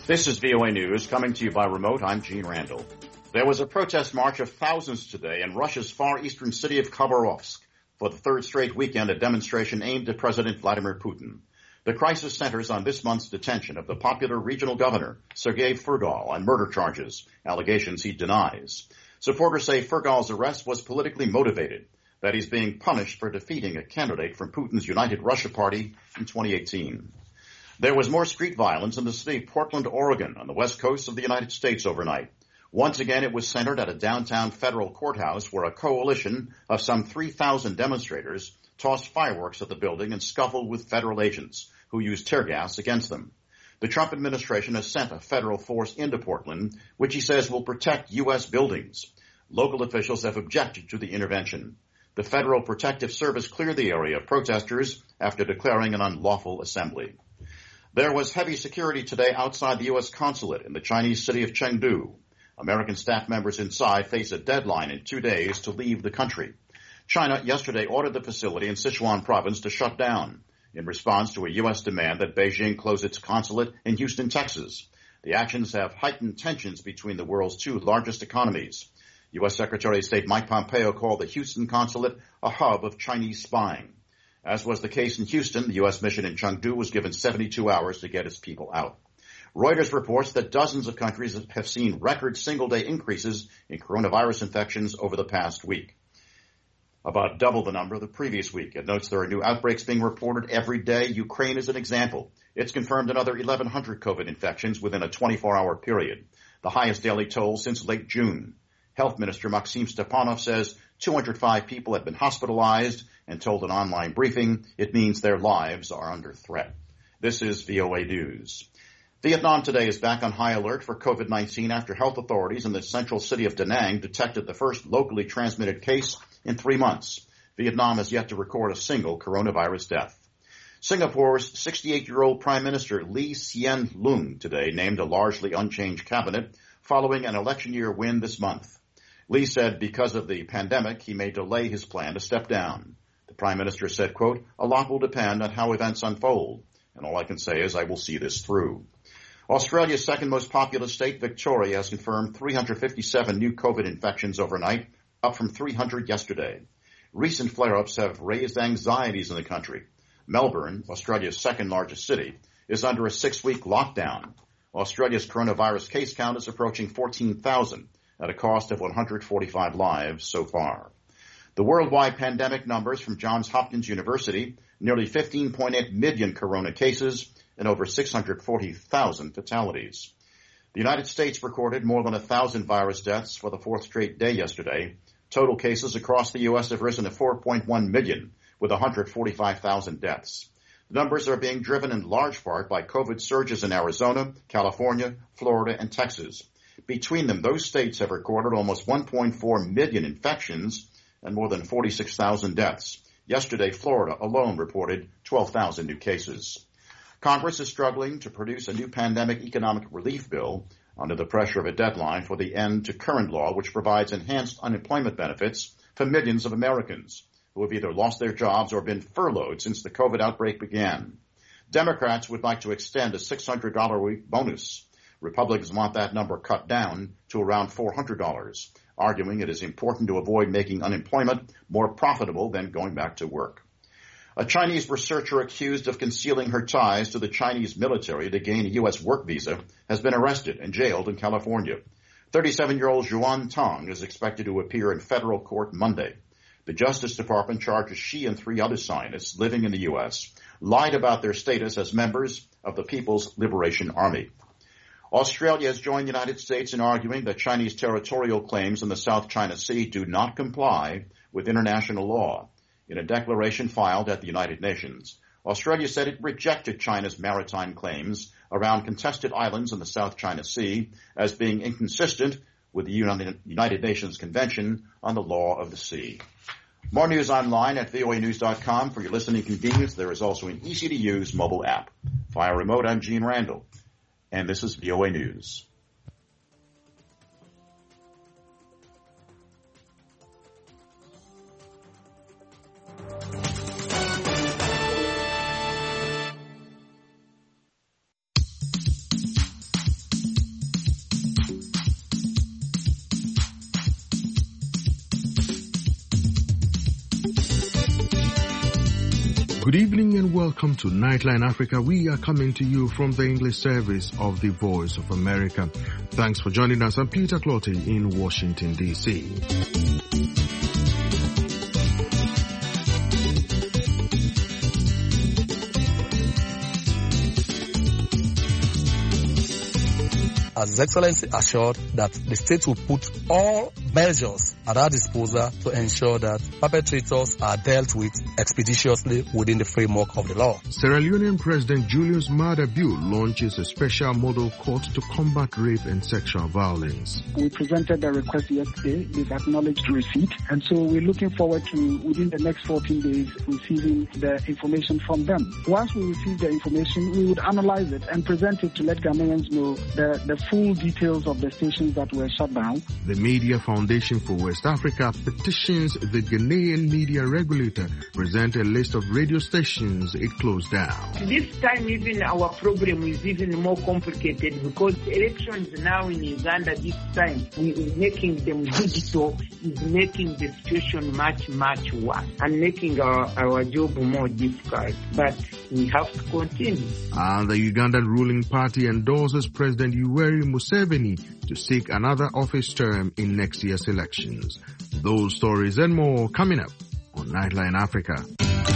This is VOA News, coming to you by remote. I'm Gene Randall. There was a protest march of thousands today in Russia's far eastern city of Khabarovsk. For the third straight weekend, a demonstration aimed at President Vladimir Putin. The crisis centers on this month's detention of the popular regional governor, Sergei Furgal, on murder charges, allegations he denies. Supporters say Furgal's arrest was politically motivated, that he's being punished for defeating a candidate from Putin's United Russia Party in 2018. There was more street violence in the city of Portland, Oregon, on the west coast of the United States overnight. Once again, it was centered at a downtown federal courthouse where a coalition of some 3,000 demonstrators tossed fireworks at the building and scuffled with federal agents who used tear gas against them. The Trump administration has sent a federal force into Portland, which he says will protect U.S. buildings. Local officials have objected to the intervention. The Federal Protective Service cleared the area of protesters after declaring an unlawful assembly. There was heavy security today outside the U.S. consulate in the Chinese city of Chengdu. American staff members inside face a deadline in 2 days to leave the country. China yesterday ordered the facility in Sichuan province to shut down in response to a U.S. demand that Beijing close its consulate in Houston, Texas. The actions have heightened tensions between the world's two largest economies. U.S. Secretary of State Mike Pompeo called the Houston consulate a hub of Chinese spying. As was the case in Houston, the U.S. mission in Chengdu was given 72 hours to get its people out. Reuters reports that dozens of countries have seen record single-day increases in coronavirus infections over the past week, about double the number of the previous week. It notes there are new outbreaks being reported every day. Ukraine is an example. It's confirmed another 1,100 COVID infections within a 24-hour period, the highest daily toll since late June. Health Minister Maxim Stepanov says 205 people have been hospitalized and told an online briefing it means their lives are under threat. This is VOA News. Vietnam today is back on high alert for COVID-19 after health authorities in the central city of Da Nang detected the first locally transmitted case in 3 months. Vietnam has yet to record a single coronavirus death. Singapore's 68-year-old Prime Minister Lee Hsien Loong today named a largely unchanged cabinet following an election year win this month. Lee said because of the pandemic, he may delay his plan to step down. The Prime Minister said, quote, "A lot will depend on how events unfold, and all I can say is I will see this through." Australia's second most populous state, Victoria, has confirmed 357 new COVID infections overnight, up from 300 yesterday. Recent flare-ups have raised anxieties in the country. Melbourne, Australia's second largest city, is under a 6-week lockdown. Australia's coronavirus case count is approaching 14,000 at a cost of 145 lives so far. The worldwide pandemic numbers from Johns Hopkins University, nearly 15.8 million corona cases and over 640,000 fatalities. The United States recorded more than 1,000 virus deaths for the fourth straight day yesterday. Total cases across the U.S. have risen to 4.1 million, with 145,000 deaths. The numbers are being driven in large part by COVID surges in Arizona, California, Florida, and Texas. Between them, those states have recorded almost 1.4 million infections and more than 46,000 deaths. Yesterday, Florida alone reported 12,000 new cases. Congress is struggling to produce a new pandemic economic relief bill under the pressure of a deadline for the end to current law, which provides enhanced unemployment benefits for millions of Americans who have either lost their jobs or been furloughed since the COVID outbreak began. Democrats would like to extend a $600 a week bonus. Republicans want that number cut down to around $400, arguing it is important to avoid making unemployment more profitable than going back to work. A Chinese researcher accused of concealing her ties to the Chinese military to gain a U.S. work visa has been arrested and jailed in California. 37-year-old Zhuan Tong is expected to appear in federal court Monday. The Justice Department charges she and 3 other scientists living in the U.S. lied about their status as members of the People's Liberation Army. Australia has joined the United States in arguing that Chinese territorial claims in the South China Sea do not comply with international law. In a declaration filed at the United Nations, Australia said it rejected China's maritime claims around contested islands in the South China Sea as being inconsistent with the United Nations Convention on the Law of the Sea. More news online at voanews.com. For your listening convenience, there is also an easy-to-use mobile app. Via remote, I'm Gene Randall, and this is VOA News. Good evening and welcome to Nightline Africa. We are coming to you from the English service of the Voice of America. Thanks for joining us. I'm Peter Clotty in Washington, D.C. As His Excellency assured that the state will put all measures at our disposal to ensure that perpetrators are dealt with expeditiously within the framework of the law. Sierra Leonean President Julius Maada Bio launches a special model court to combat rape and sexual violence. We presented a request yesterday. They've acknowledged receipt, and so we're looking forward to, within the next 14 days, receiving the information from them. Once we receive the information, we would analyze it and present it to let Ghanaians know the full details of the stations that were shut down. The Media Foundation for West Africa petitions the Ghanaian media regulator present a list of radio stations it closed down. This time even our program is even more complicated because elections now in Uganda this time making them digital is making the situation much worse and making our job more difficult. But we have to continue. And the Ugandan ruling party endorses President Yoweri Museveni to seek another office term in next year's elections. Those stories and more coming up on Nightline Africa.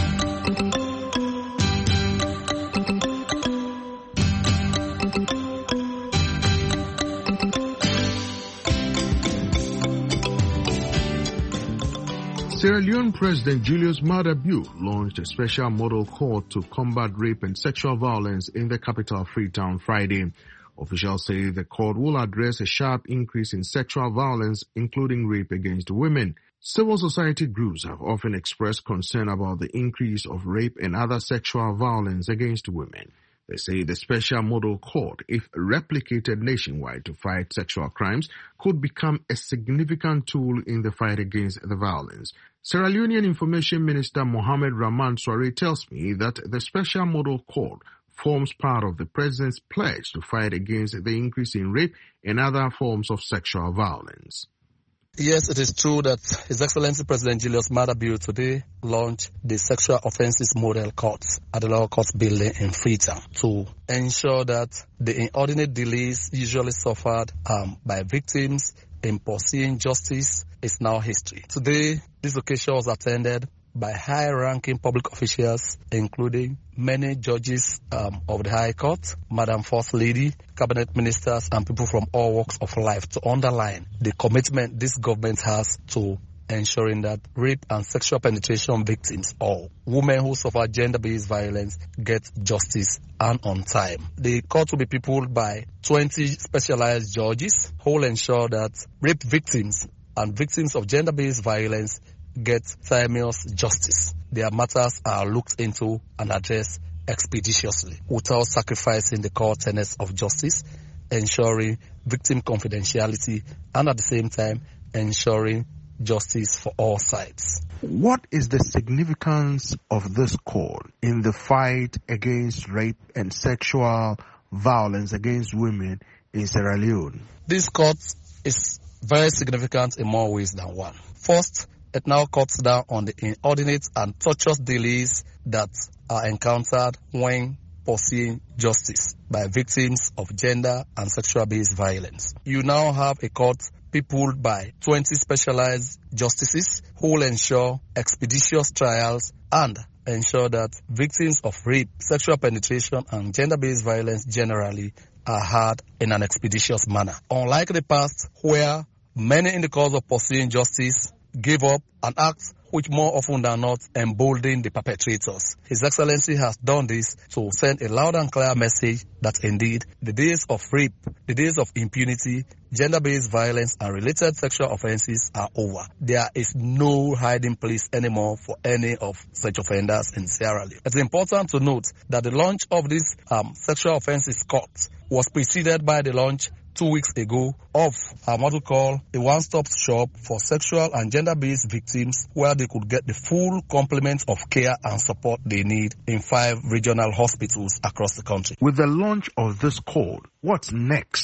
Sierra Leone President Julius Maada Bio launched a special model court to combat rape and sexual violence in the capital Freetown Friday. Officials say the court will address a sharp increase in sexual violence, including rape against women. Civil society groups have often expressed concern about the increase of rape and other sexual violence against women. They say the special model court, if replicated nationwide to fight sexual crimes, could become a significant tool in the fight against the violence. Sierra Leonean Information Minister Mohamed Rahman Soare tells me that the special model court forms part of the president's pledge to fight against the increase in rape and other forms of sexual violence. Yes, it is true that His Excellency President Julius Maada Bio today launched the Sexual Offences Model Courts at the Lower Courts Building in Freetown to ensure that the inordinate delays usually suffered by victims in pursuing justice is now history. Today, this occasion was attended by high-ranking public officials, including many judges of the High Court, Madam First Lady, cabinet ministers, and people from all walks of life to underline the commitment this government has to ensuring that rape and sexual penetration victims or women who suffer gender-based violence get justice and on time. The court will be peopled by 20 specialized judges who will ensure that rape victims and victims of gender-based violence get timeous justice. Their matters are looked into and addressed expeditiously without sacrificing the core tenets of justice, ensuring victim confidentiality, and at the same time ensuring justice for all sides. What is the significance of this court in the fight against rape and sexual violence against women in Sierra Leone? This court is very significant in more ways than one. First, it now cuts down on the inordinate and torturous delays that are encountered when pursuing justice by victims of gender and sexual-based violence. You now have a court peopled by 20 specialized justices who will ensure expeditious trials and ensure that victims of rape, sexual penetration, and gender-based violence generally are heard in an expeditious manner. Unlike the past, where many in the cause of pursuing justice gave up an act which more often than not emboldened the perpetrators. His Excellency has done this to send a loud and clear message that indeed the days of rape, the days of impunity, gender-based violence and related sexual offences are over. There is no hiding place anymore for any of such offenders in Sierra Leone. It's important to note that the launch of this sexual offences court was preceded by the launch 2 weeks ago of what we call a one-stop shop for sexual and gender-based victims, where they could get the full complement of care and support they need in 5 regional hospitals across the country. With the launch of this court, what's next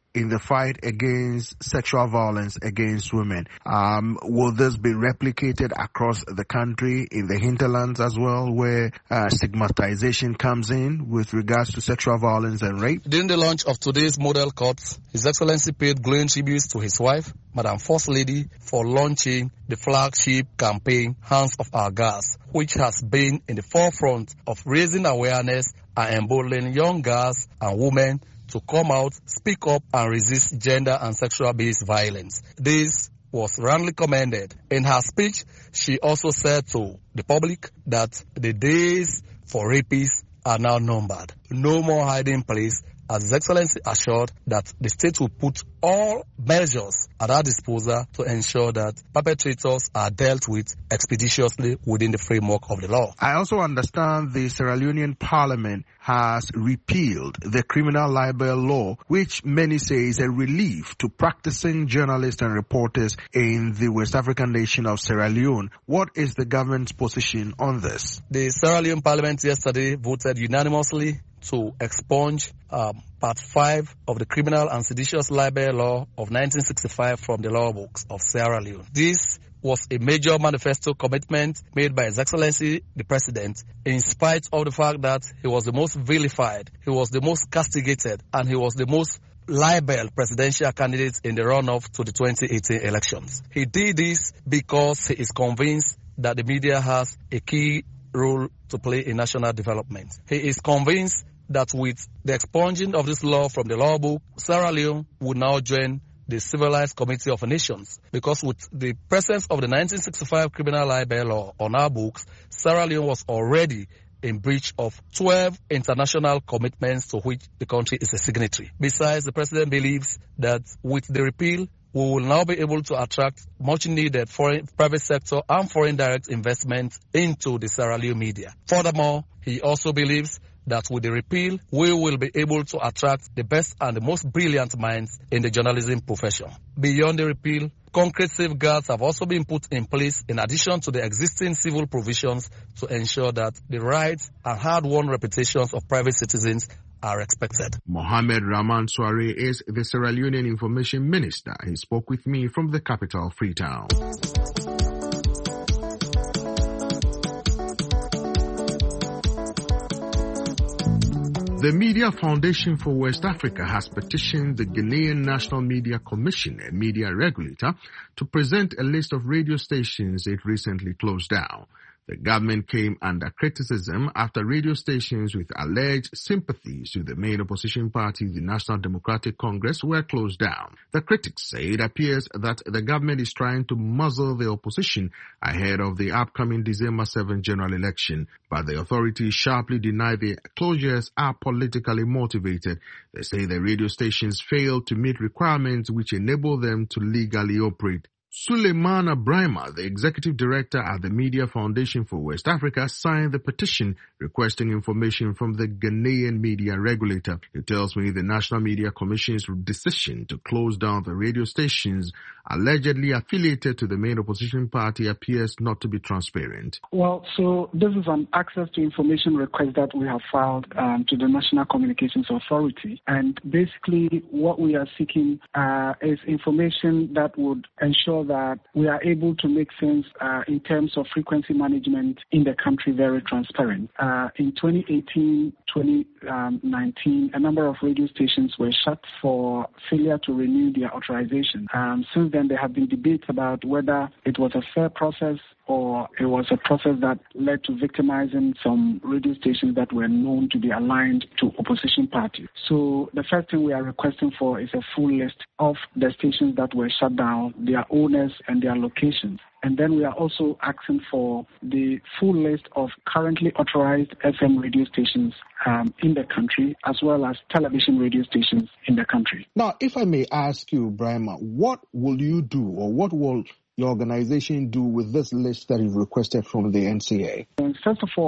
in the fight against sexual violence against women. Will this be replicated across the country, in the hinterlands as well, where stigmatization comes in with regards to sexual violence and rape? During the launch of today's model court, His Excellency paid glowing tributes to his wife, Madam First Lady, for launching the flagship campaign, Hands Off Our Girls, which has been in the forefront of raising awareness and emboldening young girls and women to come out, speak up, and resist gender and sexual-based violence. This was roundly commended. In her speech, she also said to the public that the days for rapists are now numbered. No more hiding place, as His Excellency assured that the state will put all measures at our disposal to ensure that perpetrators are dealt with expeditiously within the framework of the law. I also understand the Sierra Leonean Parliament has repealed the criminal libel law, which many say is a relief to practicing journalists and reporters in the West African nation of Sierra Leone. What is the government's position on this? The Sierra Leone Parliament yesterday voted unanimously to expunge Part 5 of the Criminal and Seditious Libel Law of 1965 from the law books of Sierra Leone. This was a major manifesto commitment made by His Excellency the President, in spite of the fact that he was the most vilified, he was the most castigated, and he was the most libel presidential candidate in the run-up to the 2018 elections. He did this because he is convinced that the media has a key role to play in national development. He is convinced that with the expunging of this law from the law book, Sierra Leone would now join the Civilized Community of Nations, because with the presence of the 1965 criminal libel law on our books, Sierra Leone was already in breach of 12 international commitments to which the country is a signatory. Besides, the President believes that with the repeal, we will now be able to attract much needed foreign private sector and foreign direct investment into the Sierra Leone media. Furthermore, he also believes that with the repeal, we will be able to attract the best and the most brilliant minds in the journalism profession. Beyond the repeal, concrete safeguards have also been put in place in addition to the existing civil provisions to ensure that the rights and hard-won reputations of private citizens are respected. Mohamed Rahman Soare is the Sierra Leonean Information Minister. He spoke with me from the capital, Freetown. The Media Foundation for West Africa has petitioned the Ghanaian National Media Commission, a media regulator, to present a list of radio stations it recently closed down. The government came under criticism after radio stations with alleged sympathies to the main opposition party, the National Democratic Congress, were closed down. The critics say it appears that the government is trying to muzzle the opposition ahead of the upcoming December 7 general election, but the authorities sharply deny the closures are politically motivated. They say the radio stations failed to meet requirements which enable them to legally operate. Suleimana Brahma, the executive director at the Media Foundation for West Africa, signed the petition requesting information from the Ghanaian media regulator. He tells me the National Media Commission's decision to close down the radio stations allegedly affiliated to the main opposition party appears not to be transparent. Well, so this is an access to information request that we have filed to the National Communications Authority. And basically what we are seeking is information that would ensure that we are able to make sense in terms of frequency management in the country very transparent. In 2018, 2019, a number of radio stations were shut for failure to renew their authorization. Since then, there have been debates about whether it was a fair process or it was a process that led to victimizing some radio stations that were known to be aligned to opposition parties. So the first thing we are requesting for is a full list of the stations that were shut down, their owners and their locations. And then we are also asking for the full list of currently authorized FM radio stations in the country, as well as television radio stations in the country. Now, if I may ask you, Brahma, what will you do, or what will your organization do with this list that you've requested from the NCA? And first of all,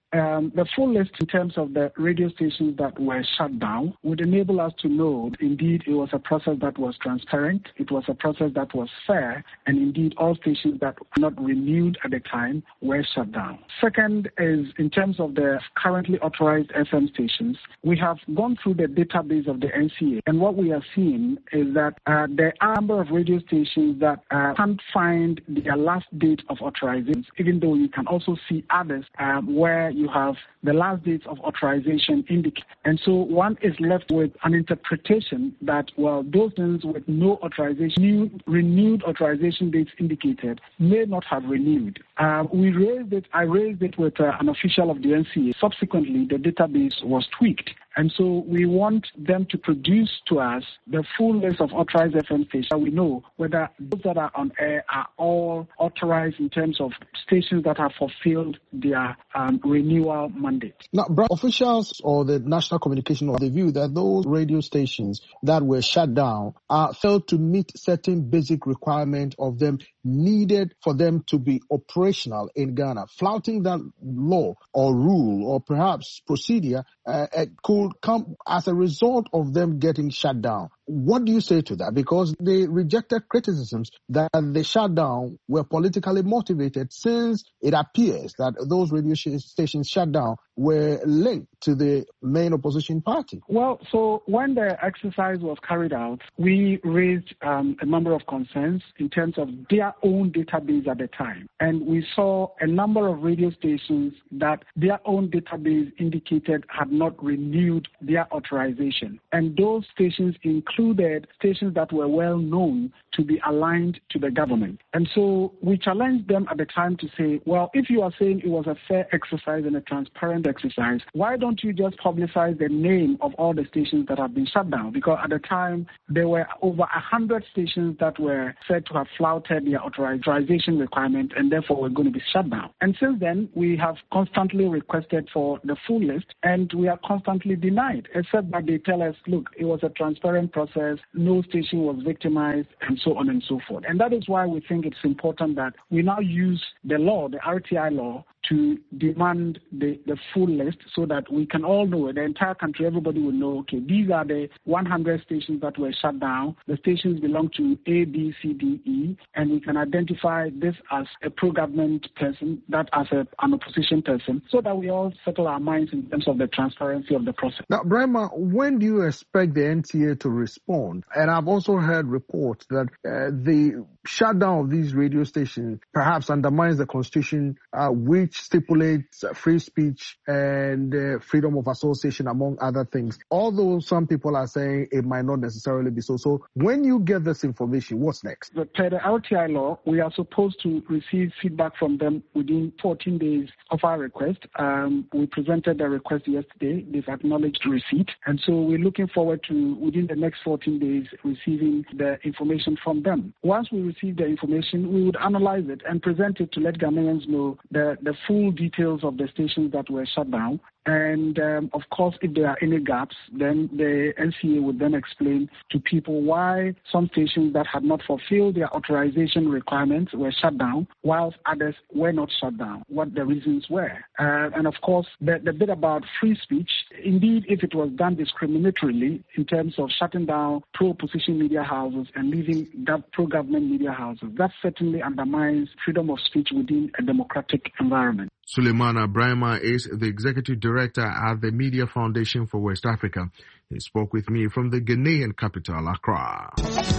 The full list in terms of the radio stations that were shut down would enable us to know indeed it was a process that was transparent, it was a process that was fair, and indeed all stations that were not renewed at the time were shut down. Second is in terms of the currently authorized FM stations, we have gone through the database of the NCA, and what we are seeing is that there are a number of radio stations that can't find their last date of authorization, even though you can also see others where you have the last dates of authorization indicated. And so one is left with an interpretation that, well, those things with no authorization, renewed authorization dates indicated, may not have renewed. I raised it with an official of the NCA. Subsequently, the database was tweaked. And so we want them to produce to us the full list of authorized FM stations. We know whether those that are on air are all authorized in terms of stations that have fulfilled their renewal mandate. Now, officials or the National Communication of the view that those radio stations that were shut down failed to meet certain basic requirements of them needed for them to be operational in Ghana. Flouting that law or rule or perhaps procedure could come as a result of them getting shut down. What do you say to that? Because they rejected criticisms that the shutdown were politically motivated, since it appears that those radio stations shut down were linked to the main opposition party. Well, so when the exercise was carried out, we raised a number of concerns in terms of their own database at the time. And we saw a number of radio stations that their own database indicated had not renewed their authorization. And those stations included stations that were well known to be aligned to the government. And so we challenged them at the time to say, well, if you are saying it was a fair exercise and a transparent exercise, why don't you just publicize the name of all the stations that have been shut down? Because at the time, there were over 100 stations that were said to have flouted their authorization requirement and therefore were going to be shut down. And since then, we have constantly requested for the full list, and we are constantly denied, except that they tell us, look, it was a transparent process, no station was victimized, and so on and so forth. And that is why we think it's important that we now use the law, the RTI law, to demand the full list so that we can all know, the entire country, everybody will know, okay, these are the 100 stations that were shut down. The stations belong to A, B, C, D, E, and we can identify this as a pro-government person, that as an opposition person, so that we all settle our minds in terms of the transparency of the process. Now, Brahma, when do you expect the NTA to respond? And I've also heard reports that the shutdown of these radio stations perhaps undermines the Constitution, which stipulates free speech and freedom of association, among other things. Although some people are saying it might not necessarily be so. So when you get this information, what's next? Per the RTI law, we are supposed to receive feedback from them within 14 days of our request. We presented the request yesterday. They've acknowledged receipt. And so we're looking forward to, within the next 14 days, receiving the information from them. Once we receive the information, we would analyze it and present it to let Ghanaians know the full details of the stations that were shut down. And, of course, if there are any gaps, then the NCA would then explain to people why some stations that had not fulfilled their authorization requirements were shut down, whilst others were not shut down, what the reasons were. And, of course, the bit about free speech, indeed, if it was done discriminatorily in terms of shutting down pro-opposition media houses and leaving pro-government media houses, that certainly undermines freedom of speech within a democratic environment. Suleimana Brahma is the executive director at the Media Foundation for West Africa. He spoke with me from the Ghanaian capital, Accra.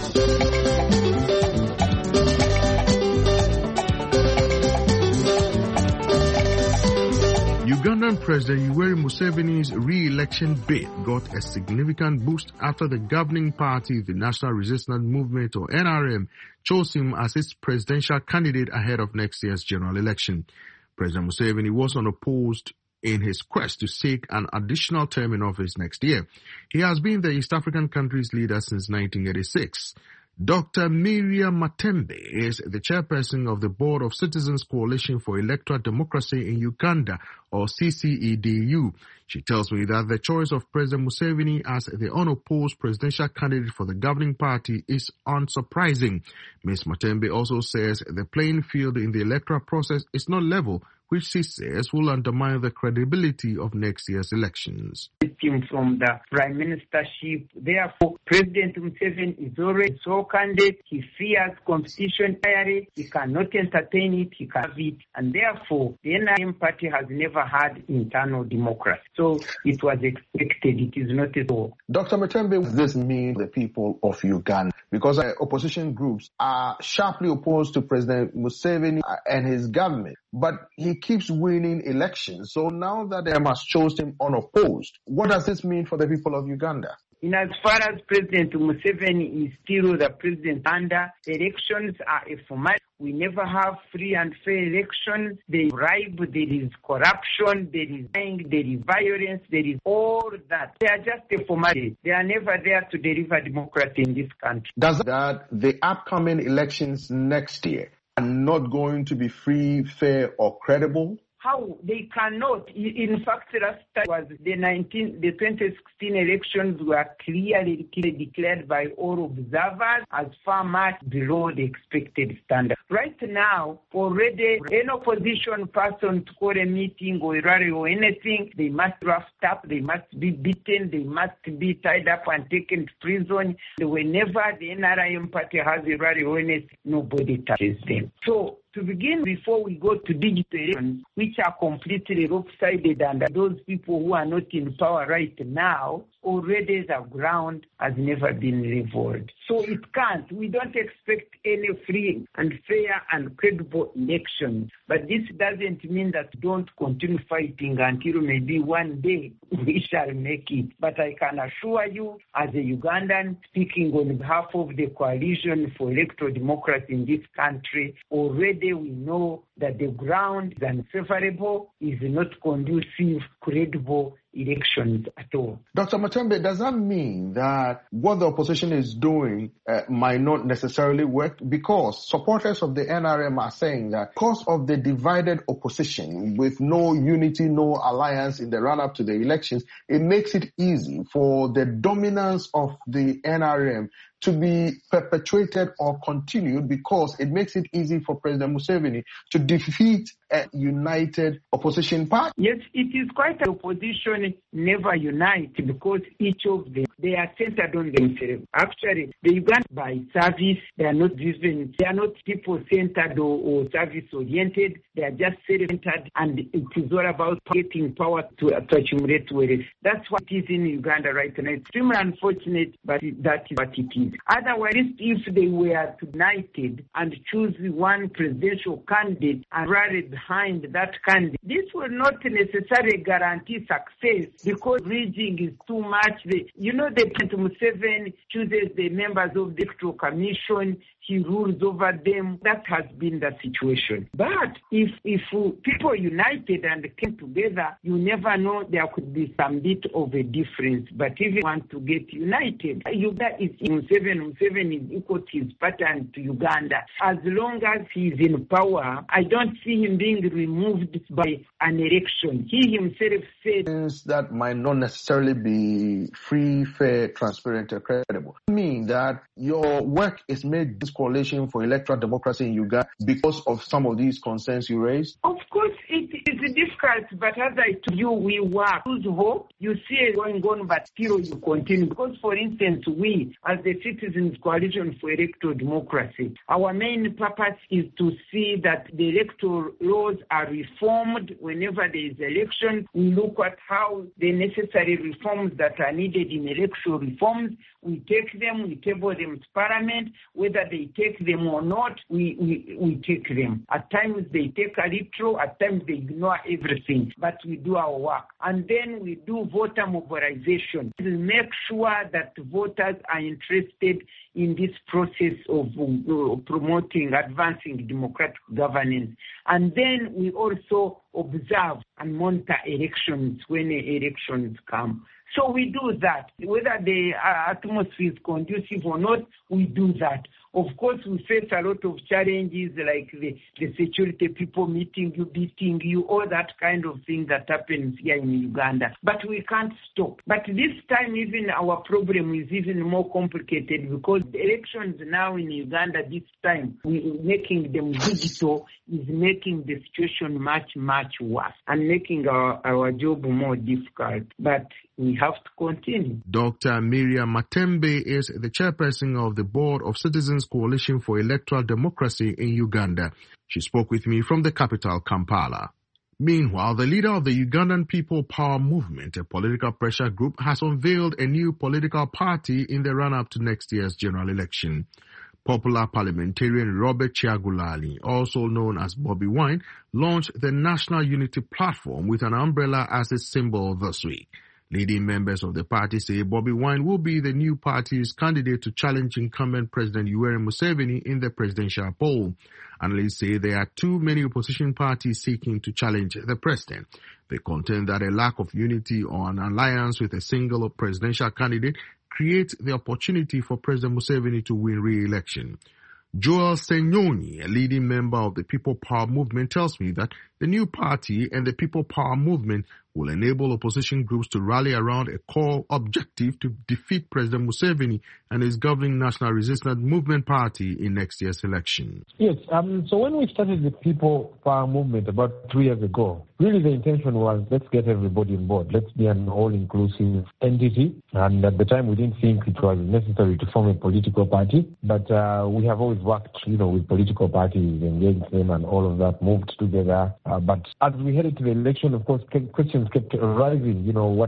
Ugandan President Yoweri Museveni's re-election bid got a significant boost after the governing party, the National Resistance Movement, or NRM, chose him as its presidential candidate ahead of next year's general election. President Museveni was unopposed in his quest to seek an additional term in office next year. He has been the East African country's leader since 1986. Dr. Miriam Matembe is the chairperson of the Board of Citizens Coalition for Electoral Democracy in Uganda, or CCEDU. She tells me that the choice of President Museveni as the unopposed presidential candidate for the governing party is unsurprising. Ms. Matembe also says the playing field in the electoral process is not level, which she says will undermine the credibility of next year's elections. From the prime ministership. Therefore, President Museveni is already so candid. He fears competition entirely. He cannot entertain it. He can have it. And therefore, the NRM party has never had internal democracy. So it was expected. It is not at all. Dr. Mutembe, does this mean the people of Uganda? Because opposition groups are sharply opposed to President Museveni and his government. But he keeps winning elections. So now that they has chosen him unopposed, what does this mean for the people of Uganda? In as far as President Museveni is still the president under, elections are a formality. We never have free and fair elections. They bribe, there is corruption, there is lying, there is violence, there is all that. They are just a formality. They are never there to deliver democracy in this country. Does that the upcoming elections next year are not going to be free, fair, or credible? How? They cannot. In fact, last time was the 2016 elections were clearly declared by all observers as far much below the expected standard. Right now, already an opposition person to call a meeting or a rally or anything, they must draft up, they must be beaten, they must be tied up and taken to prison. Whenever the NRM party has a rally or anything, nobody touches them. So, to begin, before we go to digital elections, which are completely lopsided, and those people who are not in power right now, already the ground has never been leveled. So it can't. We don't expect any free and fair and credible elections. But this doesn't mean that don't continue fighting until maybe one day we shall make it. But I can assure you, as a Ugandan speaking on behalf of the Coalition for Electoral Democracy in this country, already we know that the ground is unfavorable, is not conducive, credible elections at all. Dr. Mutembe, does that mean that what the opposition is doing might not necessarily work? Because supporters of the NRM are saying that because of the divided opposition with no unity, no alliance in the run-up to the elections, it makes it easy for the dominance of the NRM to be perpetuated or continued, because it makes it easy for President Museveni to defeat a united opposition party. Yes, it is quite an opposition never unite, because each of them, they are centered on themselves. Actually, the Uganda by service, they are not driven, they are not people-centered or service-oriented, they are just self-centered, and it is all about getting power to accumulate wealth. That's what is in Uganda right now. It's extremely unfortunate, but that is what it is. Otherwise, if they were united and choose one presidential candidate and rally behind that candidate, this will not necessarily guarantee success, because rigging is too much. The President Museveni chooses the members of the Electoral Commission, he rules over them. That has been the situation. But if people united and came together, you never know, there could be some bit of a difference. But if you want to get united, Uganda is Museveni is equal to his pattern to Uganda. As long as he is in power, I don't see him being removed by an election. He himself said that might not necessarily be free, fair, transparent, or credible. I mean that your work is made this coalition for electoral democracy in Uganda because of some of these concerns you raised? Of course, it is difficult, but as I told you, we work. Lose hope, you see it going on, but still you continue. Because, for instance, we, as the Citizens Coalition for Electoral Democracy, our main purpose is to see that the electoral laws are reformed whenever there is election. We look at how the necessary reforms that are needed in electoral reforms, we take them, we table them to Parliament. Whether they take them or not, we take them. At times they take a little, at times they ignore everything, but we do our work. And then we do voter mobilization to make sure that voters are interested in this process of promoting, advancing democratic governance. And then we also observe and monitor elections when elections come. So we do that. Whether the atmosphere is conducive or not, we do that. Of course, we face a lot of challenges like the security people meeting you, beating you, all that kind of thing that happens here in Uganda. But we can't stop. But this time, even our problem is even more complicated because the elections now in Uganda this time, making them digital is making the situation much, much worse and making our job more difficult. But we have to continue. Dr. Miriam Matembe is the chairperson of the Board of Citizens Coalition for Electoral Democracy in Uganda. She spoke with me from the capital, Kampala. Meanwhile, the leader of the Ugandan People Power Movement, a political pressure group, has unveiled a new political party in the run-up to next year's general election. Popular parliamentarian Robert Kyagulanyi, also known as Bobi Wine, launched the National Unity Platform with an umbrella as its symbol this week. Leading members of the party say Bobi Wine will be the new party's candidate to challenge incumbent President Yoweri Museveni in the presidential poll. Analysts say there are too many opposition parties seeking to challenge the president. They contend that a lack of unity or an alliance with a single presidential candidate creates the opportunity for President Museveni to win re-election. Joel Senyoni, a leading member of the People Power Movement, tells me that the new party and the People Power Movement will enable opposition groups to rally around a core objective to defeat President Museveni and his governing National Resistance Movement Party in next year's election. Yes, so when we started the People Power Movement about 3 years ago, really the intention was let's get everybody on board. Let's be an all-inclusive entity. And at the time we didn't think it was necessary to form a political party, but we have always worked, with political parties, engaged them and all of that, moved together. But as we headed to the election, of course, questions kept arising.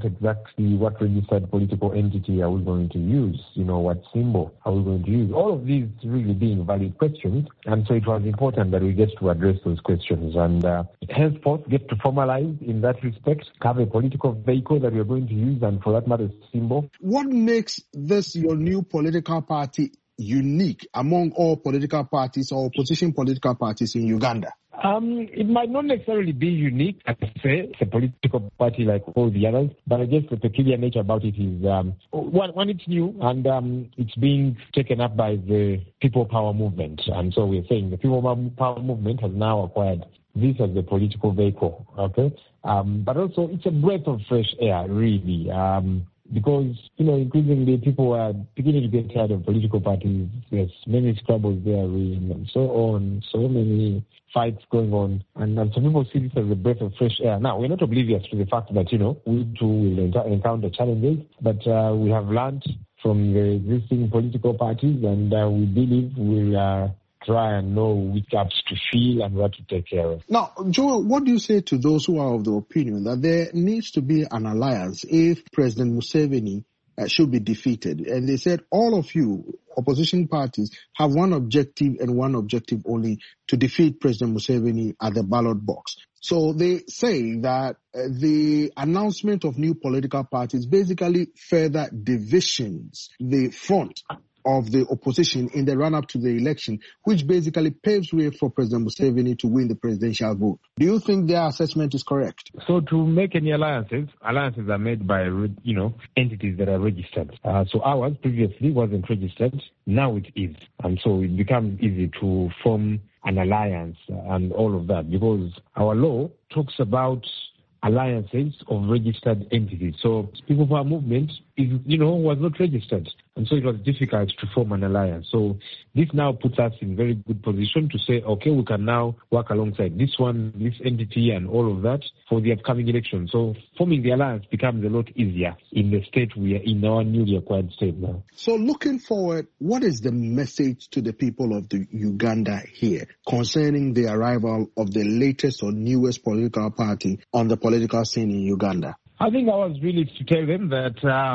What registered political entity are we going to use? What symbol are we going to use? All of these really being valid questions. And so it was important that we get to address those questions and henceforth get to formalize in that respect, have a political vehicle that we're going to use and for that matter, symbol. What makes this your new political party unique among all political parties or opposition political parties in Uganda? It might not necessarily be unique, I say. It's a political party like all the others, but I guess the peculiar nature about it is, one, it's new and it's being taken up by the People Power Movement. And so we're saying the People Power Movement has now acquired this as the political vehicle, okay? But also it's a breath of fresh air, really. Because, increasingly people are beginning to get tired of political parties. There's many squabbles there and so on, so many fights going on. And some people see this as a breath of fresh air. Now, we're not oblivious to the fact that, we too will encounter challenges, but we have learned from the existing political parties and we believe we'll try and know which gaps to fill and what to take care of. Now, Joel, what do you say to those who are of the opinion that there needs to be an alliance if President Museveni should be defeated? And they said all of you, opposition parties, have one objective and one objective only, to defeat President Museveni at the ballot box. So they say that the announcement of new political parties basically further divisions the front of the opposition in the run-up to the election, which basically paves way for President Museveni to win the presidential vote. Do you think their assessment is correct? So to make any alliances are made by, entities that are registered. So ours previously wasn't registered. Now it is. And so it becomes easy to form an alliance and all of that because our law talks about alliances of registered entities. So People Power Movement was not registered. And so it was difficult to form an alliance. So this now puts us in very good position to say, okay, we can now work alongside this entity and all of that for the upcoming election. So forming the alliance becomes a lot easier in the state we are in, our newly acquired state now. So looking forward, what is the message to the people of the Uganda here concerning the arrival of the latest or newest political party on the political scene in Uganda? I think I was really to tell them that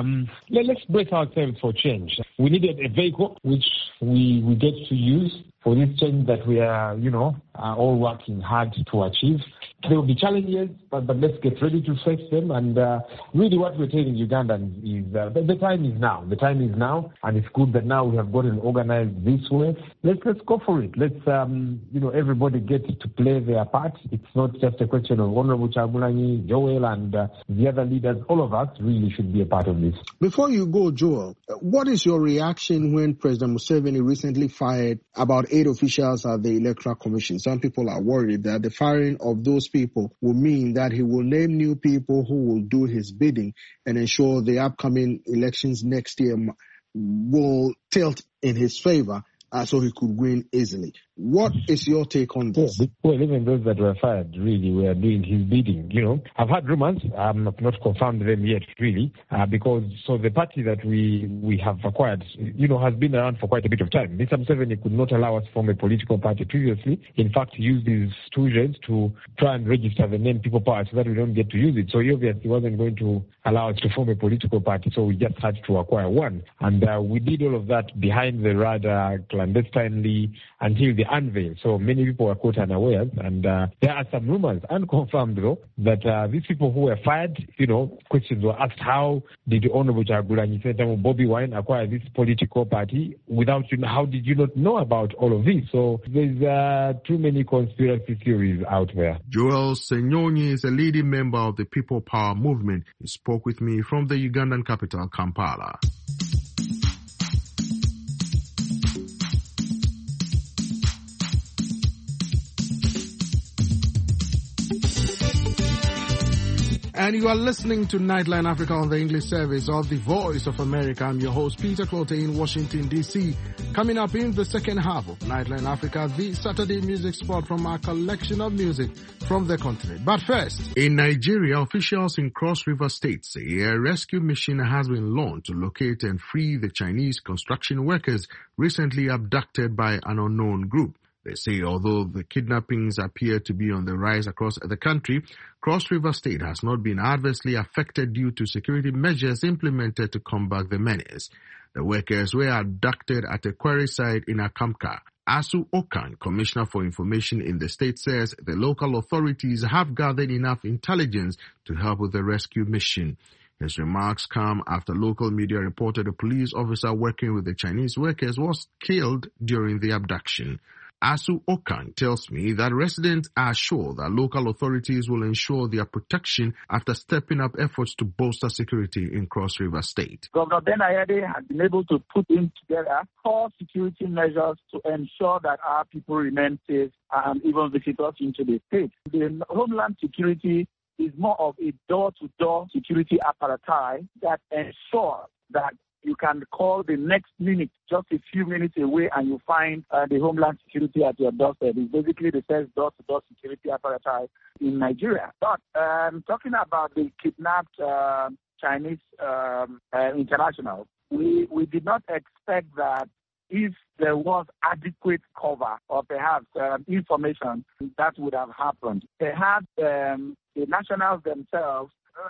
let's brace ourselves for change. We needed a vehicle which we get to use for this change that we are, all working hard to achieve, There will be challenges, but let's get ready to face them. And really what we're telling Ugandans is the time is now. The time is now, and it's good that now we have gotten organized this way. Let's go for it. Let's, everybody get to play their part. It's not just a question of Honorable Kyagulanyi, Joel, and the other leaders. All of us really should be a part of this. Before you go, Joel, what is your reaction when President Museveni recently fired about 8 officials at the Electoral Commission? Some people are worried that the firing of those people will mean that he will name new people who will do his bidding and ensure the upcoming elections next year will tilt in his favor, so he could win easily. What is your take on this? Well, even those that were fired really were doing his bidding. I've heard rumors. I'm not confirmed them yet, really, because the party that we have acquired, has been around for quite a bit of time. Mr. Museveni could not allow us to form a political party previously. In fact, he used his 2 years to try and register the name People Power so that we don't get to use it. So he obviously wasn't going to allow us to form a political party, so we just had to acquire one. And we did all of that behind the radar, clandestinely, until the unveil. So many people were caught unawares, and there are some rumors, unconfirmed though, that these people who were fired, questions were asked, how did the Honorable Kyagulanyi Ssentamu Bobi Wine acquire this political party without how did you not know about all of this? So there's too many conspiracy theories out there. Joel Senyonyi is a leading member of the People Power movement. He spoke with me from the Ugandan capital, Kampala. And you are listening to Nightline Africa on the English service of the Voice of America. I'm your host, Peter Clote in Washington, D.C. Coming up in the second half of Nightline Africa, the Saturday music spot from our collection of music from the continent. But first, in Nigeria, officials in Cross River State say a rescue mission has been launched to locate and free the Chinese construction workers recently abducted by an unknown group. They say although the kidnappings appear to be on the rise across the country, Cross River State has not been adversely affected due to security measures implemented to combat the menace. The workers were abducted at a quarry site in Akamka. Asu Okan, Commissioner for Information in the state, says the local authorities have gathered enough intelligence to help with the rescue mission. His remarks come after local media reported a police officer working with the Chinese workers was killed during the abduction. Asu Okan tells me that residents are sure that local authorities will ensure their protection after stepping up efforts to bolster security in Cross River State. Governor Ben Ayade has been able to put in together 4 security measures to ensure that our people remain safe and even visitors into the state. The Homeland Security is more of a door-to-door security apparatus that ensures that you can call the next minute, just a few minutes away, and you find the Homeland Security at your doorstep. It's basically the first door-to-door security apparatus in Nigeria. But talking about the kidnapped Chinese internationals, we did not expect that if there was adequate cover or perhaps information, that would have happened. Perhaps the nationals themselves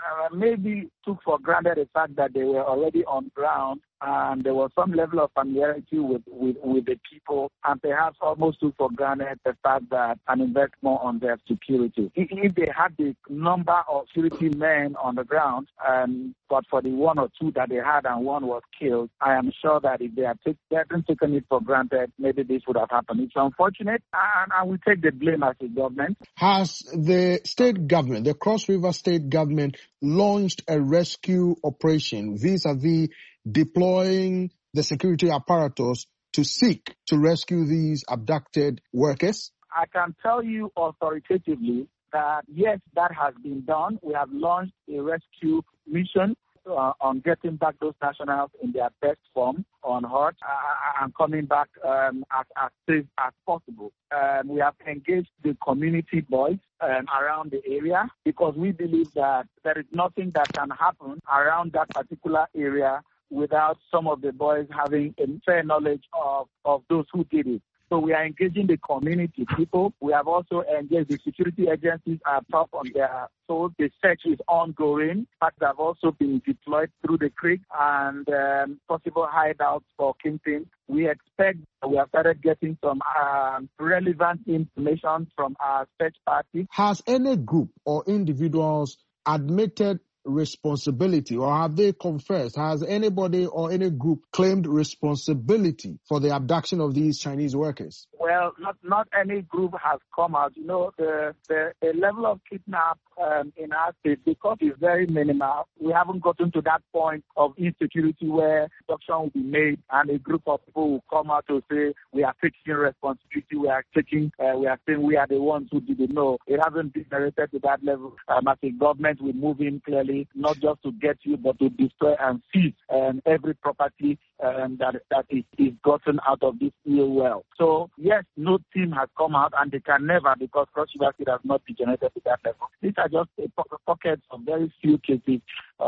maybe took for granted the fact that they were already on ground and there was some level of familiarity with the people, and perhaps almost took for granted the fact that and invest more on their security. If they had the number of security men on the ground, but for the 1 or 2 that they had and one was killed, I am sure that if they hadn't taken it for granted, maybe this would have happened. It's unfortunate, and I will take the blame as a government. Has the state government, the Cross River State government, launched a rescue operation vis-a-vis deploying the security apparatus to seek to rescue these abducted workers? I can tell you authoritatively that yes, that has been done. We have launched a rescue mission on getting back those nationals in their best form unhurt and coming back as safe as possible. We have engaged the community boys around the area because we believe that there is nothing that can happen around that particular area without some of the boys having a fair knowledge of those who did it. So we are engaging the community people. We have also engaged the security agencies are top on their toes. The search is ongoing. Facts have also been deployed through the creek and possible hideouts for kingpins. We expect we have started getting some relevant information from our search party. Has any group or individuals admitted responsibility, or have they confessed? Has anybody or any group claimed responsibility for the abduction of these Chinese workers? Well, not any group has come out. You know, the level of kidnap in our state, because it's very minimal, we haven't gotten to that point of insecurity where abduction will be made and a group of people will come out to say we are taking responsibility, we are saying we are the ones who did it. No, it hasn't been narrated to that level. As a government, we move in clearly, not just to get you, but to destroy and seize every property that is gotten out of this ill well. So yes, no team has come out, and they can never, because Cross River State has not degenerated to that level. These are just pockets of very few cases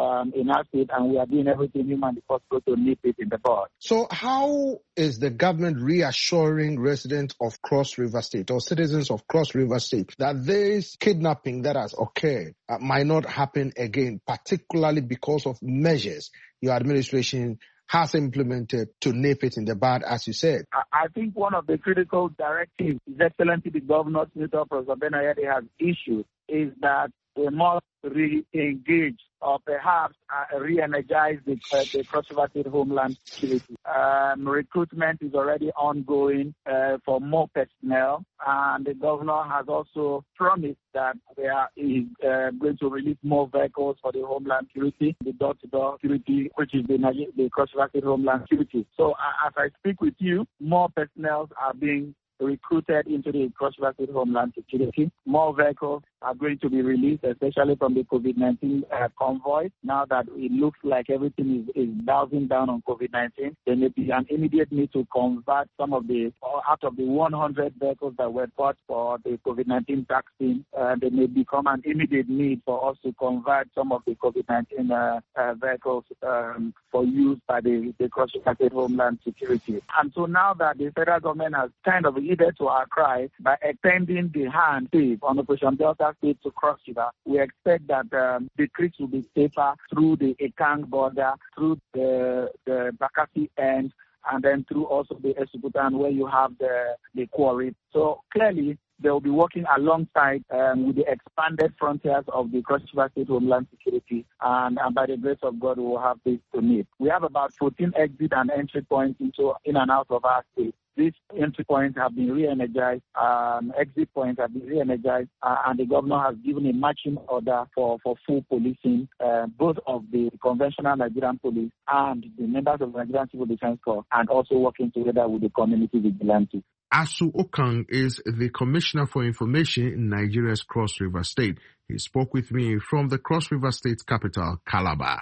in our state, and we are doing everything humanly possible to nip it in the bud. So how is the government reassuring residents of Cross River State or citizens of Cross River State that this kidnapping that has occurred might not happen again, particularly because of measures your administration has implemented to nip it in the bud, as you said? I think one of the critical directives His Excellency the Governor, Senator Professor Ben-Ayade, has issued is that we must re-engage or perhaps re-energize the Cross River State Homeland Security. Recruitment is already ongoing for more personnel, and the Governor has also promised that there is going to release more vehicles for the Homeland Security, the door-to-door security, which is the Cross River State Homeland Security. So as I speak with you, more personnel are being recruited into the Cross River State Homeland Security. More vehicles are going to be released, especially from the COVID-19 convoy. Now that it looks like everything is bouncing down on COVID-19, there may be an immediate need to convert some of the, out of the 100 vehicles that were bought for the COVID-19 vaccine, there may become an immediate need for us to convert some of the COVID-19 vehicles for use by the Cross River State Homeland Security. And so now that the federal government has kind of heeded to our cry by extending the hand on Operation Delta State to Cross River, we expect that the creeks will be safer through the Ekang border, through the Bakassi end, and then through also the Esukutan where you have the quarry. So clearly, they will be working alongside with the expanded frontiers of the Cross River State Homeland Security, and by the grace of God, we will have this to meet. We have about 14 exit and entry points in and out of our state. These entry points have been re-energized, exit points have been re-energized, and the governor has given a marching order for full policing, both of the conventional Nigerian police and the members of the Nigerian Civil Defense Corps, and also working together with the community vigilantes. Asu Okang is the Commissioner for Information in Nigeria's Cross River State. He spoke with me from the Cross River State capital, Calabar.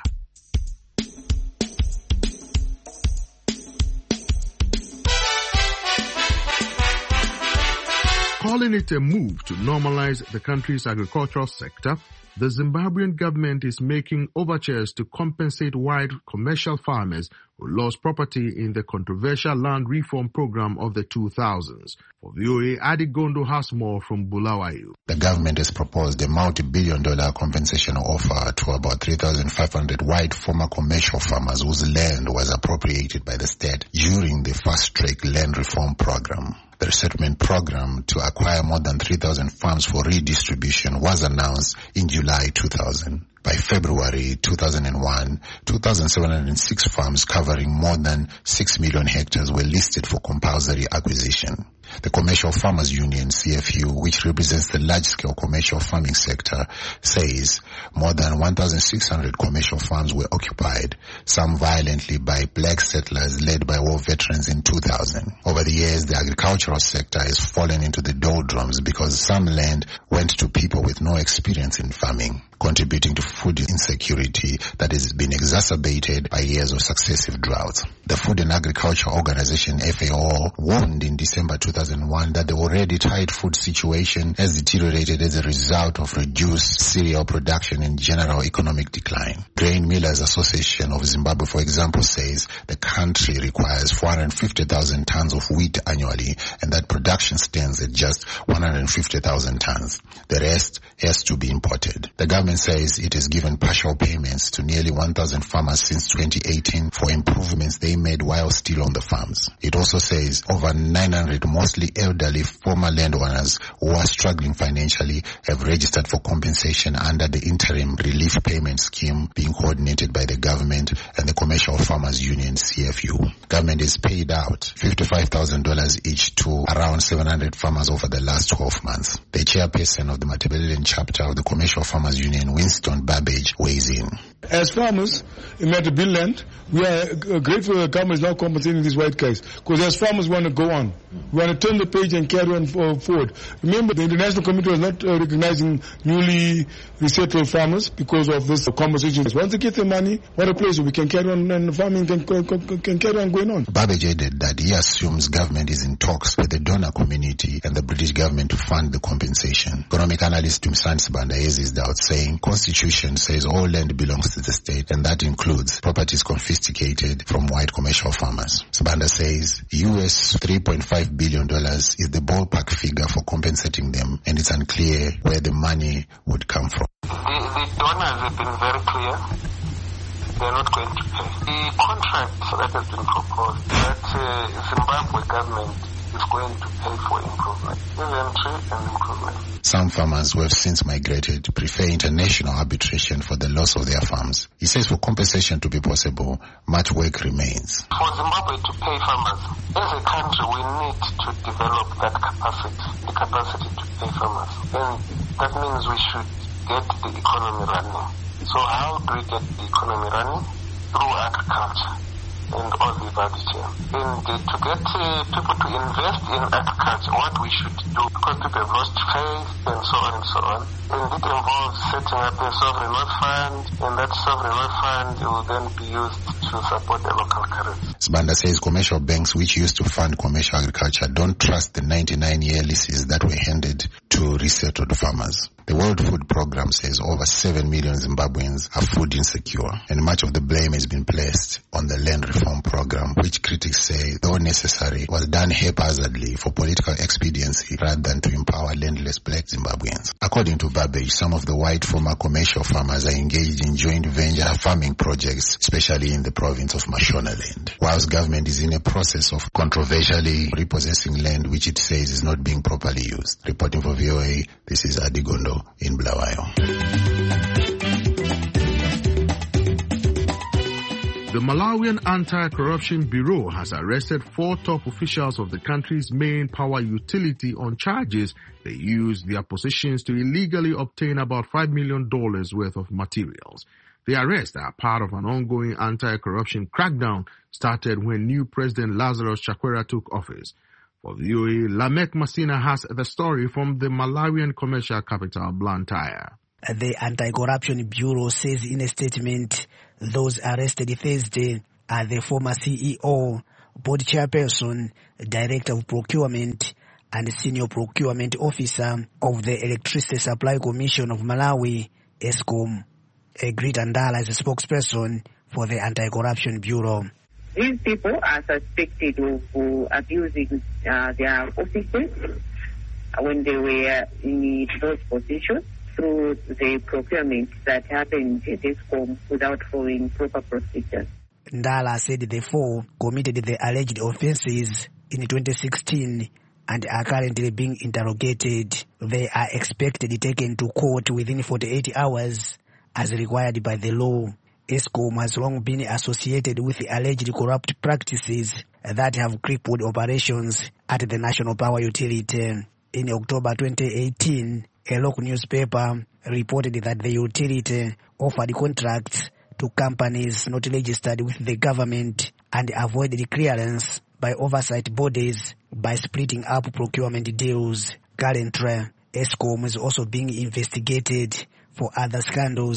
Calling it a move to normalize the country's agricultural sector, the Zimbabwean government is making overtures to compensate white commercial farmers who lost property in the controversial land reform program of the 2000s. For VOA, Adi Gondo has more from Bulawayo. The government has proposed a multi-billion-dollar compensation offer to about 3,500 white former commercial farmers whose land was appropriated by the state during the fast-track land reform program. The resettlement program to acquire more than 3,000 farms for redistribution was announced in July 2000. By February 2001, 2,706 farms covering more than 6 million hectares were listed for compulsory acquisition. The Commercial Farmers Union, CFU, which represents the large-scale commercial farming sector, says more than 1,600 commercial farms were occupied, some violently by black settlers led by war veterans in 2000. Over the years, the agricultural sector has fallen into the doldrums because some land went to people with no experience in farming, contributing to food insecurity that has been exacerbated by years of successive droughts. The Food and Agriculture Organization, FAO, warned in December 2001 that the already tight food situation has deteriorated as a result of reduced cereal production and general economic decline. Grain Millers Association of Zimbabwe, for example, says the country requires 450,000 tons of wheat annually, and that production stands at just 150,000 tons. The rest has to be imported. The government says it has given partial payments to nearly 1,000 farmers since 2018 for improvements they made while still on the farms. It also says over 900 mostly elderly former landowners who are struggling financially have registered for compensation under the interim relief payment scheme being coordinated by the government and the Commercial Farmers Union, CFU. Government has paid out $55,000 each to around 700 farmers over the last 12 months. The chairperson of the Matabeleland chapter of the Commercial Farmers Union, Winston Babbage, weighs in. As farmers in Matabeleland, we are grateful that the government is now compensating these white guys, because as farmers want to go on. We want to turn the page and carry on forward. Remember, the International Committee was not recognizing newly resettled farmers because of this compensation. Once they get the money, what a place we can carry on, and farming can carry on going on. Babbage added that he assumes government is in talks with the donor community and the British government to fund the compensation. Economic analyst Tumsan Sibanda has his doubts, saying Constitution says all land belongs to the state, and that includes properties confiscated from white commercial farmers. Sibanda says US $3.5 billion is the ballpark figure for compensating them, and it's unclear where the money would come from. The donors have been very clear. They're not going to pay. The contract that has been proposed, that Zimbabwe government is going to pay for improvement, inventory and improvement. Some farmers who have since migrated prefer international arbitration for the loss of their farms. He says for compensation to be possible, much work remains. For Zimbabwe to pay farmers, as a country we need to develop that capacity, the capacity to pay farmers. And that means we should get the economy running. So how do we get the economy running? Through agriculture and all the value chain. And to get people to invest in agriculture, what we should do, because people have lost faith and so on and so on. And it involves setting up a sovereign wealth fund, and that sovereign wealth fund will then be used to support the local currency. Sibanda says commercial banks which used to fund commercial agriculture don't trust the 99-year leases that were handed to resettled farmers. The World Food Programme says over 7 million Zimbabweans are food insecure, and much of the blame has been placed on the land reform program, which critics say, though necessary, was done haphazardly for political expediency rather than to empower landless black Zimbabweans. According to Babbage, some of the white former commercial farmers are engaged in joint venture farming projects, especially in the province of Mashonaland, whilst government is in a process of controversially repossessing land which it says is not being properly used. Reporting for VOA, this is Adigondo in Bulawayo. The Malawian Anti-Corruption Bureau has arrested 4 top officials of the country's main power utility on charges they used their positions to illegally obtain about $5 million worth of materials. The arrests are part of an ongoing anti-corruption crackdown started when new President Lazarus Chakwera took office. For VOA, Lamek Masina has the story from the Malawian commercial capital, Blantyre. The Anti-Corruption Bureau says in a statement those arrested Thursday are the former CEO, board chairperson, director of procurement, and senior procurement officer of the Electricity Supply Commission of Malawi, ESCOM. Grit Ndala is a spokesperson for the Anti-Corruption Bureau. These people are suspected of abusing their offices when they were in those positions through the procurement that happened at ESCOM without following proper procedures. Ndala said the 4 committed the alleged offences in 2016 and are currently being interrogated. They are expected to be taken to court within 48 hours as required by the law. ESCOM has long been associated with the alleged corrupt practices that have crippled operations at the national power utility. In October 2018, a local newspaper reported that the utility offered contracts to companies not registered with the government and avoided clearance by oversight bodies by splitting up procurement deals. Currently, ESCOM is also being investigated for other scandals,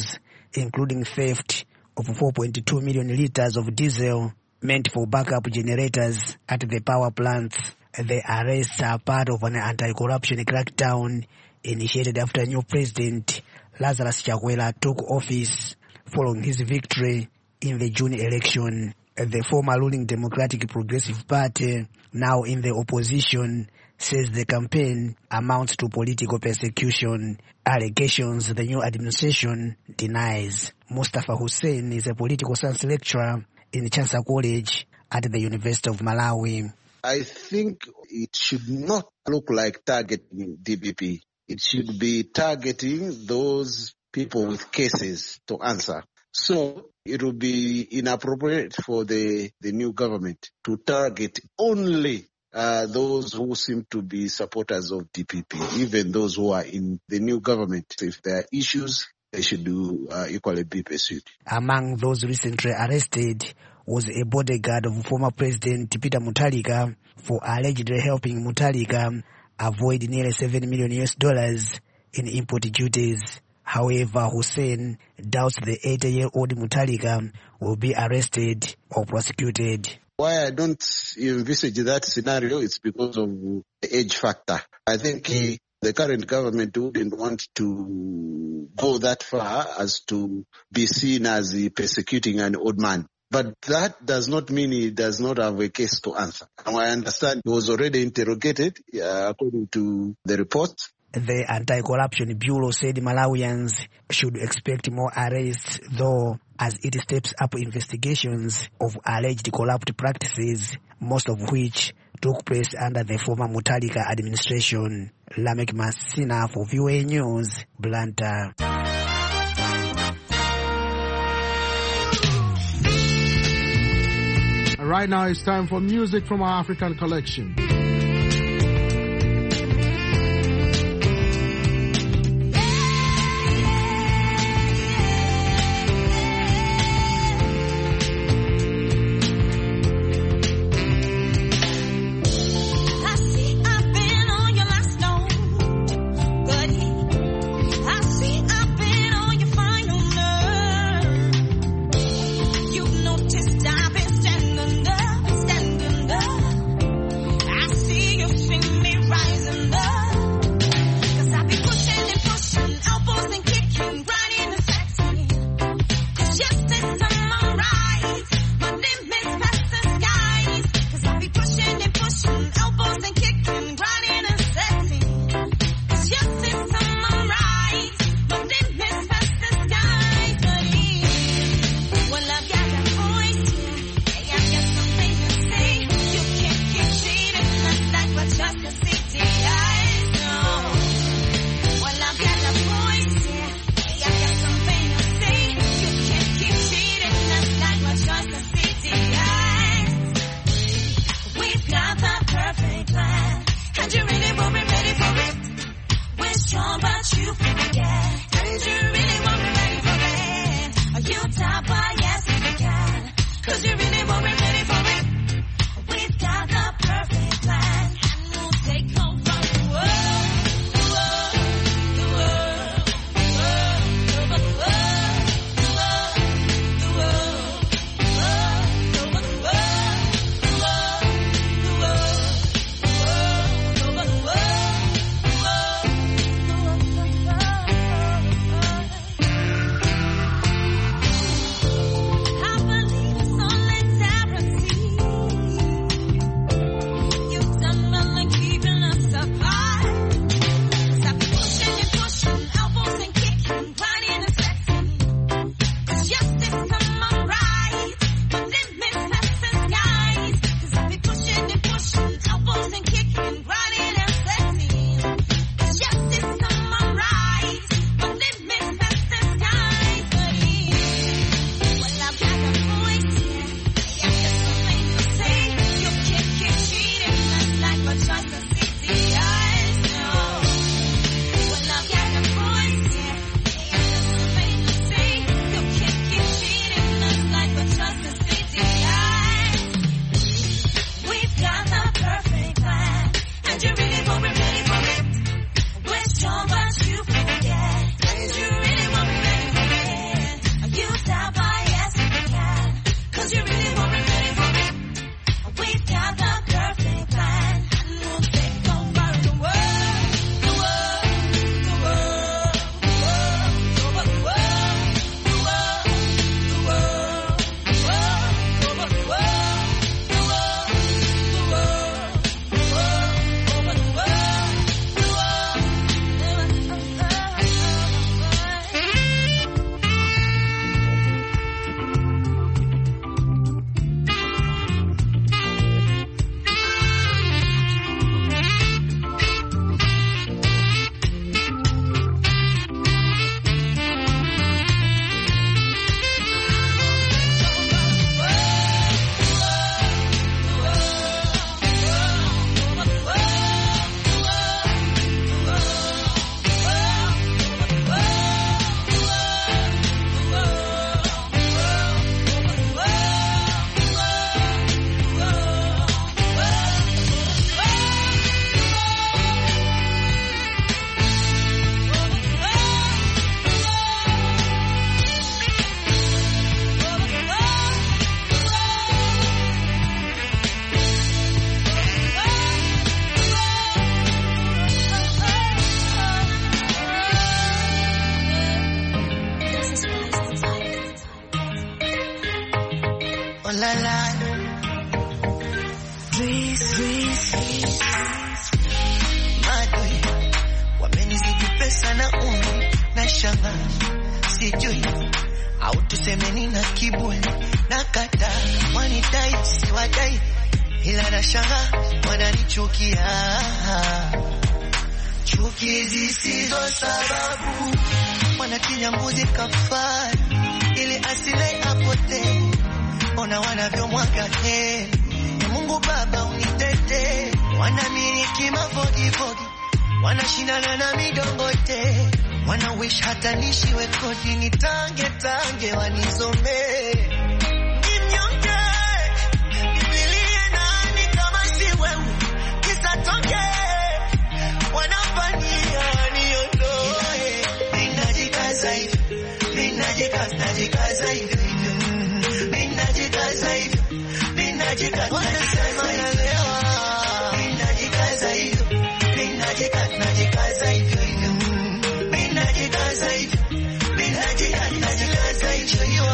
including theft of 4.2 million liters of diesel meant for backup generators at the power plants. The arrests are part of an anti-corruption crackdown initiated after new President Lazarus Chakwera took office following his victory in the June election. The former ruling Democratic Progressive Party, now in the opposition, says the campaign amounts to political persecution, allegations the new administration denies. Mustafa Hussein is a political science lecturer in Chansa College at the University of Malawi. I think it should not look like targeting DPP. It should be targeting those people with cases to answer. So it would be inappropriate for the new government to target only those who seem to be supporters of DPP, even those who are in the new government. If there are issues, they should equally be pursued. Among those recently arrested was a bodyguard of former President Peter Mutharika for allegedly helping Mutharika avoid nearly $7 million in import duties. However, Hussein doubts the 80-year-old Mutharika will be arrested or prosecuted. Why I don't envisage that scenario is because of the age factor. I think the current government wouldn't want to go that far as to be seen as persecuting an old man. But that does not mean he does not have a case to answer. And I understand he was already interrogated, according to the report. The Anti-Corruption Bureau said Malawians should expect more arrests, though, as it steps up investigations of alleged corrupt practices, most of which took place under the former Mutharika administration. Lamek Masina for VOA News, Blantyre. Right now it's time for music from our African collection. I Madui wamenizidi pesa na umri na shanga, sijui au tusemeni na kiburi na kata wanidai siwadai, ila na shanga wananichukia, chuki zisizo sababu, wanakinya mbuzi kafara ili asile apote, ona wanavyomwaga heri. Mungu Baba unitete, wanamiliki mafogifogi, wanashindana na midongote, wana wish hata nishiwe kodi, nitange wanizome. Nimnyonge, nibilie nani kama si wewe, kisa tonge, wanafania niondoe. Ninajikaza hivi, ninajikaza hivi, ninajikaza hivi, wanasema nalewa, ninajikaza hivyo, ninajikaza hivyo, ninajikaza hivyo, ninajikaza hivyo.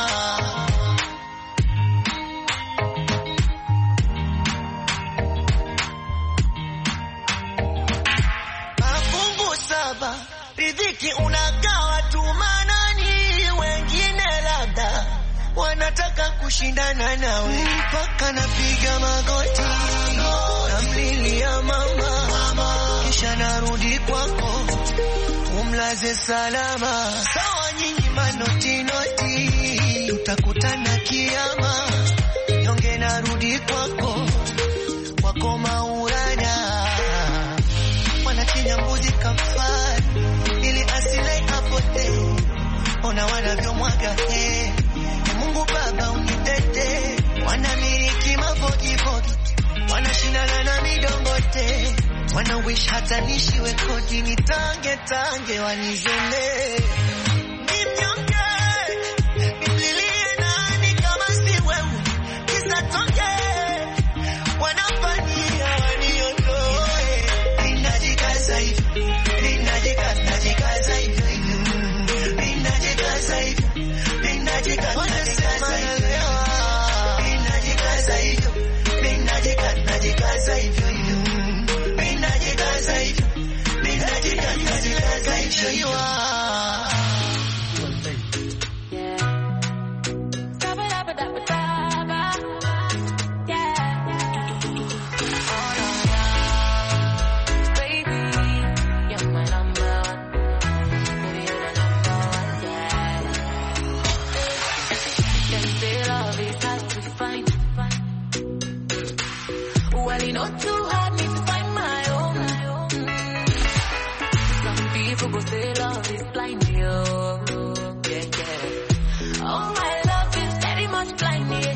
Mafungu 7 riziki unagawa tu, manani wengine labda wanataka kushindana nawe, mpaka napiga magoti namlilia mama, kisha narudi kwako umlaze salama. Sawa nyinyi manoti, tutakutana kiyama, nyonge narudi kwako maurana, wanakinya mbuzi kafara ili asile apote, ona wanavyomwaga heri. Mungu Baba unitete, wanamiliki mafogifogi, wanashindana na midongote, wana wish hata nishiwe kodi, nitange wanizome. Nimnyonge, nibilie nani kama si wewe, kisa tonge, wanafania niondoe. Ninajikaza hivi, ninajikaza hivi, ninajikaza hivi, wanasema nalewa, ninajikaza hivyo, ninajikaza hivyo, ninajikaza hivyo, ninajikaza hivyo. Not too hard me to find my own. Some people go say love is blind, yo. Yeah. Oh, my love is very much blind, yeah.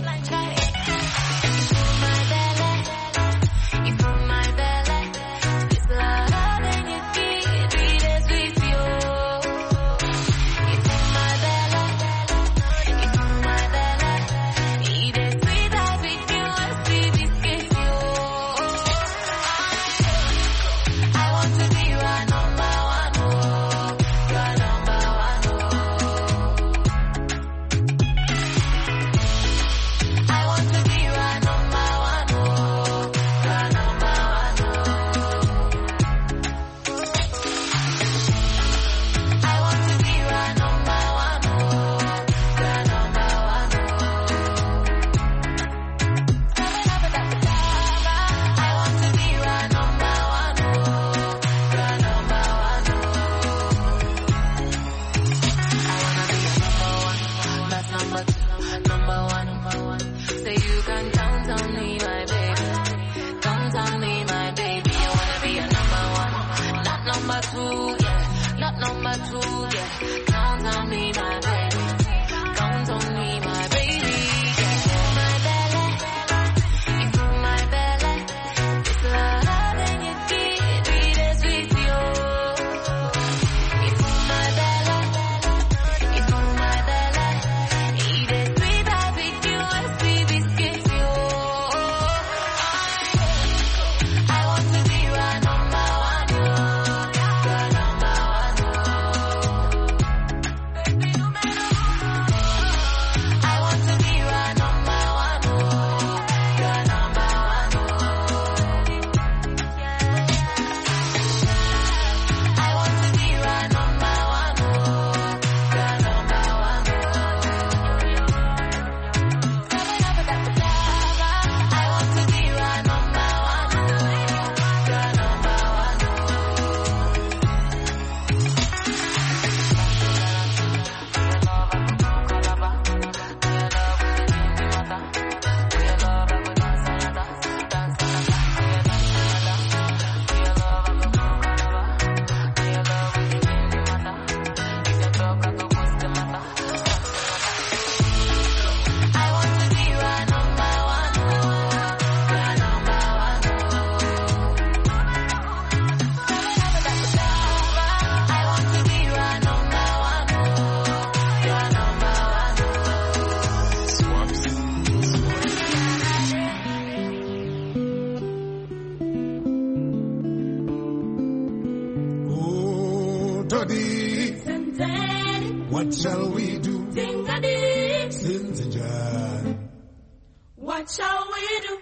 What shall we do? Ding-a-dee. Sinzinjani. What shall we do?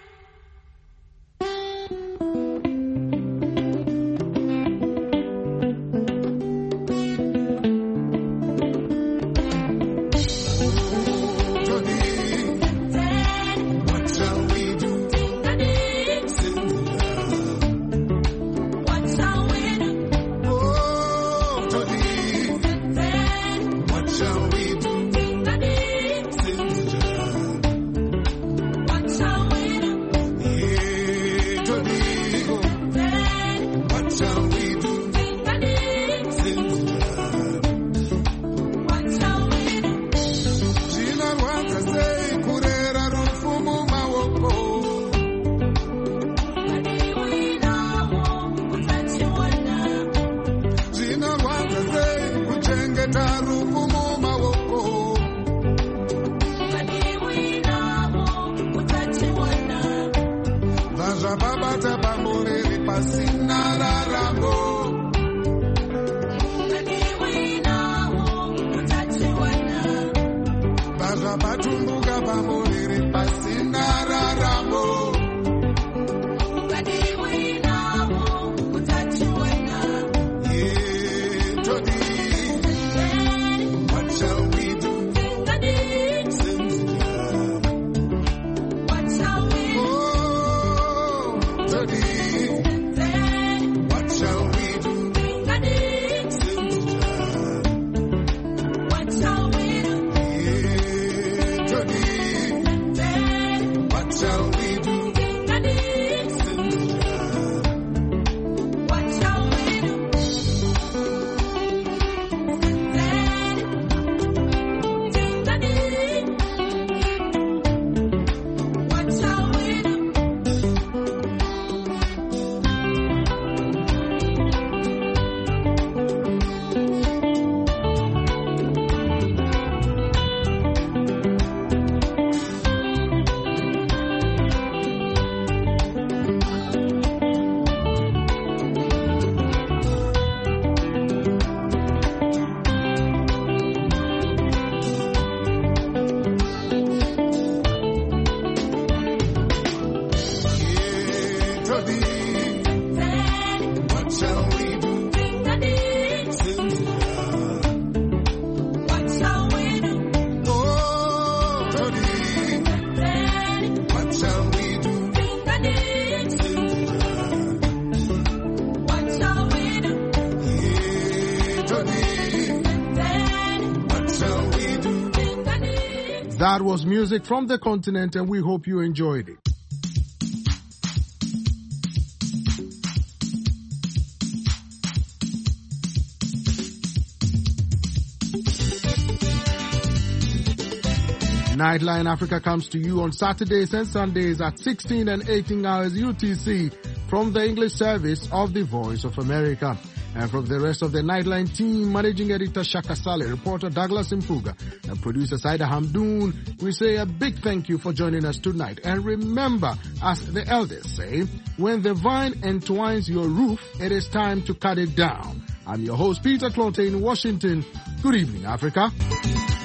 That was music from the continent, and we hope you enjoyed it. Nightline Africa comes to you on Saturdays and Sundays at 16 and 18 hours UTC from the English service of the Voice of America. And from the rest of the Nightline team, Managing Editor Shaka Saleh, reporter Douglas Impuga, and producer Saida Hamdoon, we say a big thank you for joining us tonight. And remember, as the elders say, when the vine entwines your roof, it is time to cut it down. I'm your host, Peter Clote in Washington. Good evening, Africa.